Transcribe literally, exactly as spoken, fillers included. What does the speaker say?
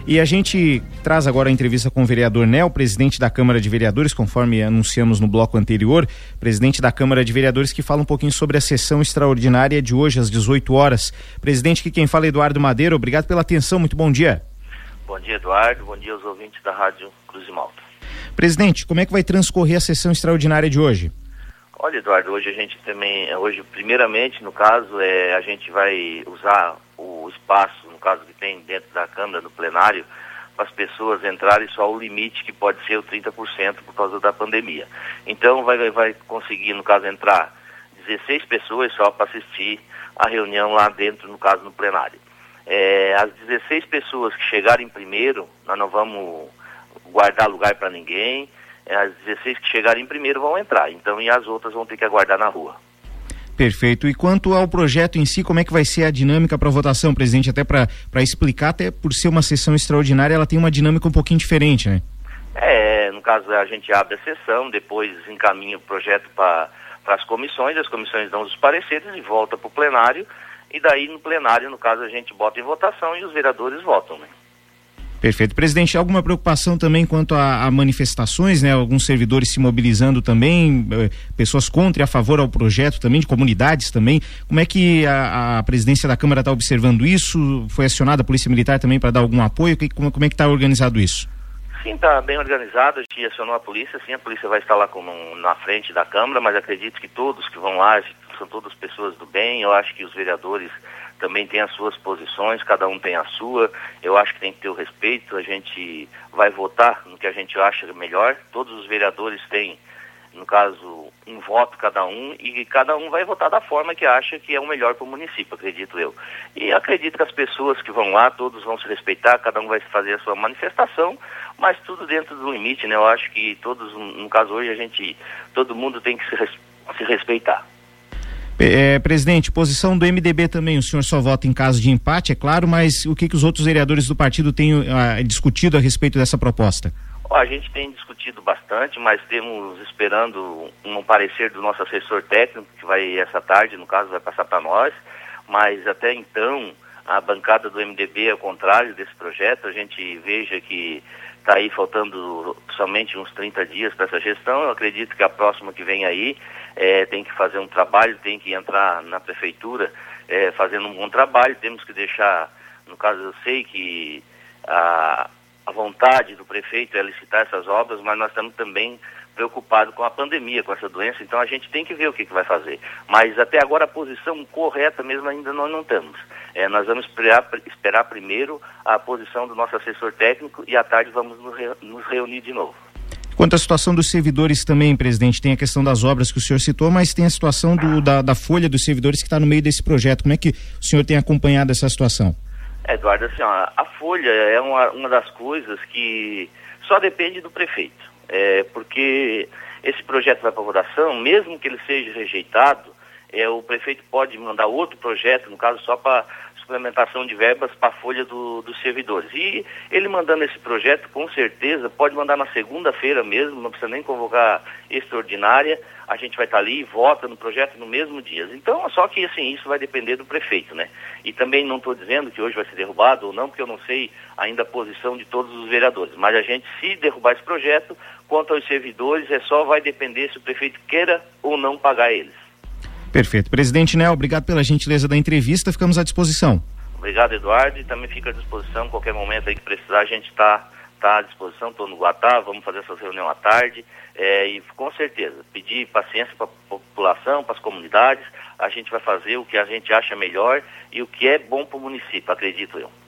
E a gente traz agora a entrevista com o vereador Nel, presidente da Câmara de Vereadores, conforme anunciamos no bloco anterior, presidente da Câmara de Vereadores, que fala um pouquinho sobre a sessão extraordinária de hoje, às dezoito horas. Presidente, que quem fala é Eduardo Madeira, obrigado pela atenção, muito bom dia. Bom dia, Eduardo, bom dia aos ouvintes da Rádio Cruz de Malta. Presidente, como é que vai transcorrer a sessão extraordinária de hoje? Olha, Eduardo, hoje a gente também, hoje primeiramente, no caso, é, a gente vai usar o espaço, no caso que tem dentro da Câmara, no plenário, para as pessoas entrarem só o limite, que pode ser o trinta por cento por causa da pandemia. Então vai, vai conseguir, no caso, entrar dezesseis pessoas só para assistir a reunião lá dentro, no caso, no plenário. É, as dezesseis pessoas que chegarem primeiro, nós não vamos guardar lugar para ninguém. As dezesseis que chegarem primeiro vão entrar, então, e as outras vão ter que aguardar na rua. Perfeito. E quanto ao projeto em si, como é que vai ser a dinâmica para votação, presidente? Até para explicar, até por ser uma sessão extraordinária, ela tem uma dinâmica um pouquinho diferente, né? É, no caso, a gente abre a sessão, depois encaminha o projeto para as comissões, as comissões dão os pareceres e volta para o plenário, e daí no plenário, no caso, a gente bota em votação e os vereadores votam, né? Perfeito. Presidente, alguma preocupação também quanto a, a manifestações, né? Alguns servidores se mobilizando também, eh, pessoas contra e a favor ao projeto também, de comunidades também. Como é que a, a presidência da Câmara está observando isso? Foi acionada a Polícia Militar também para dar algum apoio? Que, como, como é que está organizado isso? Sim, está bem organizado. A gente acionou a polícia, sim, a polícia vai estar lá como na frente da Câmara, mas acredito que todos que vão lá são todas pessoas do bem. Eu acho que os vereadores também têm as suas posições, cada um tem a sua. Eu acho que tem que ter o respeito. A gente vai votar no que a gente acha melhor. Todos os vereadores têm, no caso, um voto cada um, e cada um vai votar da forma que acha que é o melhor para o município, acredito eu. E acredito que as pessoas que vão lá, todos vão se respeitar, cada um vai fazer a sua manifestação, mas tudo dentro do limite, né? Eu acho que todos, no caso hoje, a gente, todo mundo tem que se, res, se respeitar. É, presidente, posição do M D B também, o senhor só vota em caso de empate, é claro, mas o que, que os outros vereadores do partido têm ah, discutido a respeito dessa proposta? A gente tem discutido bastante, mas temos esperando um parecer do nosso assessor técnico, que vai essa tarde, no caso, vai passar para nós, mas até então a bancada do M D B é ao contrário desse projeto. A gente veja que está aí faltando somente uns trinta dias para essa gestão. Eu acredito que a próxima que vem aí é, tem que fazer um trabalho, tem que entrar na prefeitura é, fazendo um bom trabalho. Temos que deixar, no caso, eu sei que a, a vontade do prefeito é licitar essas obras, mas nós estamos também preocupados com a pandemia, com essa doença, então a gente tem que ver o que, que vai fazer. Mas até agora a posição correta mesmo ainda nós não temos. É, nós vamos esperar, esperar primeiro a posição do nosso assessor técnico e à tarde vamos nos, re, nos reunir de novo. Quanto à situação dos servidores também, presidente, tem a questão das obras que o senhor citou, mas tem a situação do, da, da folha dos servidores que está no meio desse projeto. Como é que o senhor tem acompanhado essa situação? É, Eduardo, assim, ó, a folha é uma, uma das coisas que só depende do prefeito. É, porque esse projeto vai para votação, mesmo que ele seja rejeitado, é, o prefeito pode mandar outro projeto, no caso só para suplementação de verbas para a folha do, dos servidores. E ele mandando esse projeto, com certeza, pode mandar na segunda-feira mesmo, não precisa nem convocar extraordinária, a gente vai estar ali e vota no projeto no mesmo dia. Então, só que assim, isso vai depender do prefeito, né? E também não estou dizendo que hoje vai ser derrubado ou não, porque eu não sei ainda a posição de todos os vereadores. Mas a gente, se derrubar esse projeto, quanto aos servidores, é só vai depender se o prefeito queira ou não pagar eles. Perfeito. Presidente Nel, obrigado pela gentileza da entrevista, ficamos à disposição. Obrigado, Eduardo, e também fica à disposição, qualquer momento aí que precisar, a gente está tá à disposição, estou no Guatá, vamos fazer essa reunião à tarde, é, e com certeza, pedir paciência para a população, para as comunidades, a gente vai fazer o que a gente acha melhor e o que é bom para o município, acredito eu.